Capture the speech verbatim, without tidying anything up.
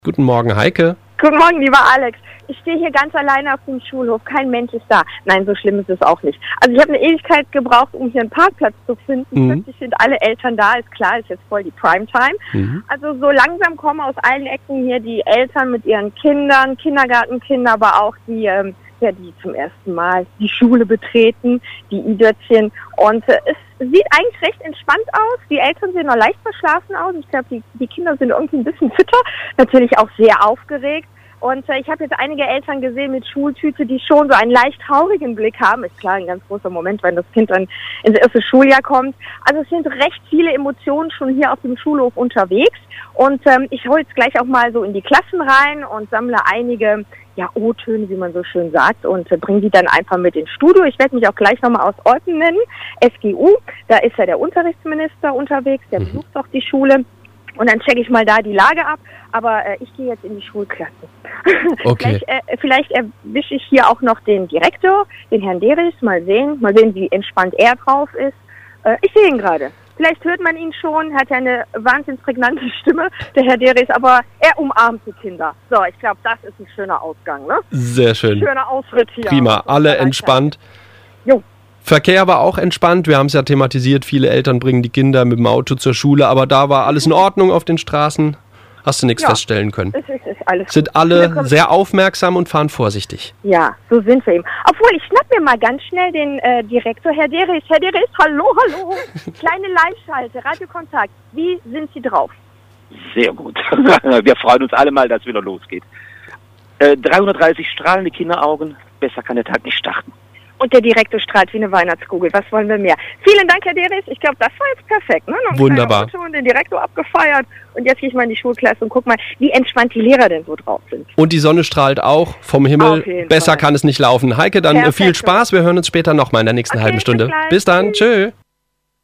Guten Morgen, Heike. Guten Morgen, lieber Alex. Ich stehe hier ganz alleine auf dem Schulhof. Kein Mensch ist da. Nein, so schlimm ist es auch nicht. Also ich habe eine Ewigkeit gebraucht, um hier einen Parkplatz zu finden. Mhm. Plötzlich sind alle Eltern da. Ist klar, ist jetzt voll die Primetime. Mhm. Also so langsam kommen aus allen Ecken hier die Eltern mit ihren Kindern, Kindergartenkinder, aber auch die, ähm, ja, die zum ersten Mal die Schule betreten, die I-Dötzchen. Und äh, es sieht eigentlich recht entspannt aus. Die Eltern sehen noch leicht verschlafen aus. Ich glaube, die, die Kinder sind irgendwie ein bisschen fitter. Natürlich auch sehr aufgeregt. Und äh, ich habe jetzt einige Eltern gesehen mit Schultüte, die schon so einen leicht traurigen Blick haben. Ist klar, ein ganz großer Moment, wenn das Kind dann ins erste Schuljahr kommt. Also es sind recht viele Emotionen schon hier auf dem Schulhof unterwegs. Und ähm, ich hole jetzt gleich auch mal so in die Klassen rein und sammle einige ja, O-Töne, wie man so schön sagt, und äh, bringe die dann einfach mit ins Studio. Ich werde mich auch gleich nochmal aus Olpen nennen, S G U. Da ist ja der Unterrichtsminister unterwegs, der besucht auch die Schule. Und dann checke ich mal da die Lage ab. Aber äh, ich gehe jetzt in die Schulklasse. Okay. vielleicht, äh, vielleicht erwische ich hier auch noch den Direktor, den Herrn Deris. Mal sehen, mal sehen, wie entspannt er drauf ist. Äh, ich sehe ihn gerade. Vielleicht hört man ihn schon, hat ja eine wahnsinnig prägnante Stimme, der Herr Deris, aber er umarmt die Kinder. So, ich glaube, das ist ein schöner Ausgang, ne? Sehr schön. Schöner Ausritt hier. Prima, alle entspannt. Jo. Verkehr war auch entspannt, wir haben es ja thematisiert, viele Eltern bringen die Kinder mit dem Auto zur Schule, aber da war alles in Ordnung auf den Straßen. Hast du nichts Ja, feststellen können? Es ist, ist alles Sind gut. alle sehr aufmerksam und fahren vorsichtig. Ja, so sind wir eben. Obwohl, ich schnapp mir mal ganz schnell den äh, Direktor, Herr Deris. Herr Deris, hallo, hallo. Kleine Live-Schalte, Radiokontakt. Wie sind Sie drauf? Sehr gut. Wir freuen uns alle mal, dass es wieder losgeht. Äh, dreihundertdreißig strahlende Kinderaugen. Besser kann der Tag nicht starten. Und der Direktor strahlt wie eine Weihnachtskugel. Was wollen wir mehr? Vielen Dank, Herr Deris. Ich glaube, das war jetzt perfekt. Ne? Noch ein Wunderbar. kleiner Auto und den Direktor abgefeiert. Und jetzt gehe ich mal in die Schulklasse und guck mal, wie entspannt die Lehrer denn so drauf sind. Und die Sonne strahlt auch vom Himmel. Auf jeden Besser Fall. kann es nicht laufen. Heike, dann Perfekt. viel Spaß. Wir hören uns später nochmal in der nächsten Okay, halben Stunde. bis gleich. Bis dann. Tschüss. Tschö.